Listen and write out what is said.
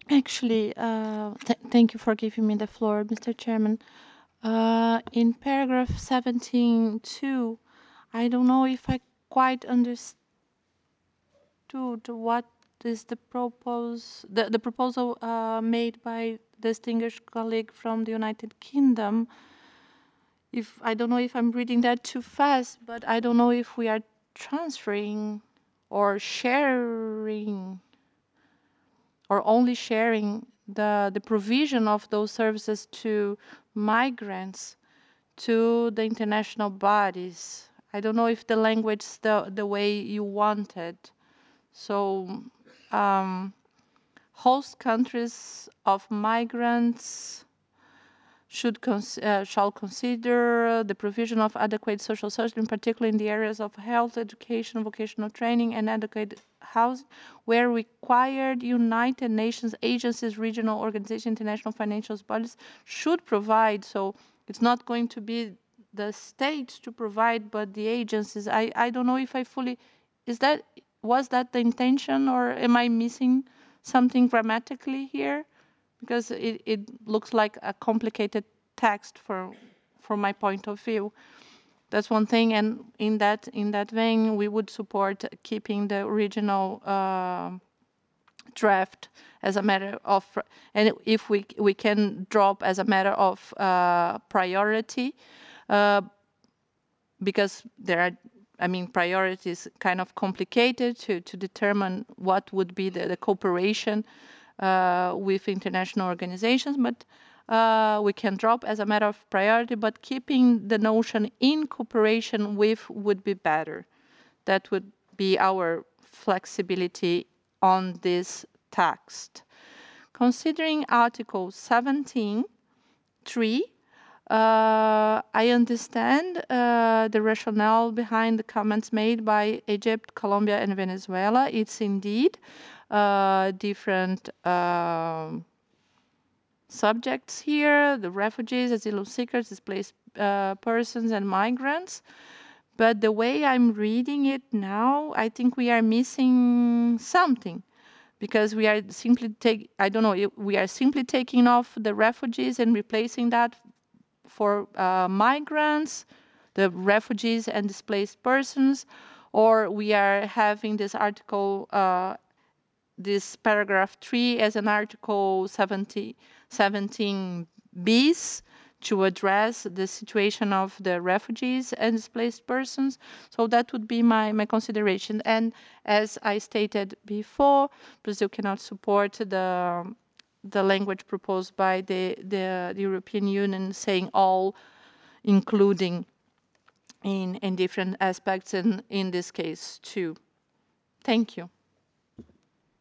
Actually, thank you for giving me the floor, Mr. Chairman. In paragraph 17.2, I don't know if I quite understood what is the proposal made by distinguished colleague from the United Kingdom. If I don't know if I'm reading that too fast, but I don't know if we are transferring or sharing or only sharing the provision of those services to migrants to the international bodies. I don't know if the language is the way you wanted. So, host countries of migrants shall consider the provision of adequate social services, in particular in the areas of health, education, vocational training, and adequate housing, where required. United Nations agencies, regional organizations, international financial bodies should provide. So it's not going to be the states to provide, but the agencies. I don't know if I fully, was that the intention, or am I missing something grammatically here? Because it looks like a complicated text from my point of view. That's one thing, and in that vein, we would support keeping the original draft as a matter of, and if we can drop as a matter of priority, uh, because there are, I mean, priorities kind of complicated to determine what would be the cooperation with international organizations, but we can drop as a matter of priority, but keeping the notion in cooperation with would be better. That would be our flexibility on this text. Considering Article 17.3, I understand the rationale behind the comments made by Egypt, Colombia, and Venezuela. It's indeed different subjects here, the refugees, asylum seekers, displaced persons, and migrants. But the way I'm reading it now, I think we are missing something, because we are simply I don't know, we are simply taking off the refugees and replacing that for migrants, the refugees and displaced persons, or we are having this article, this paragraph 3 as an article 17 bis to address the situation of the refugees and displaced persons. So that would be my consideration. And as I stated before, Brazil cannot support the language proposed by the European Union, saying all, including in different aspects, and in this case too. Thank you.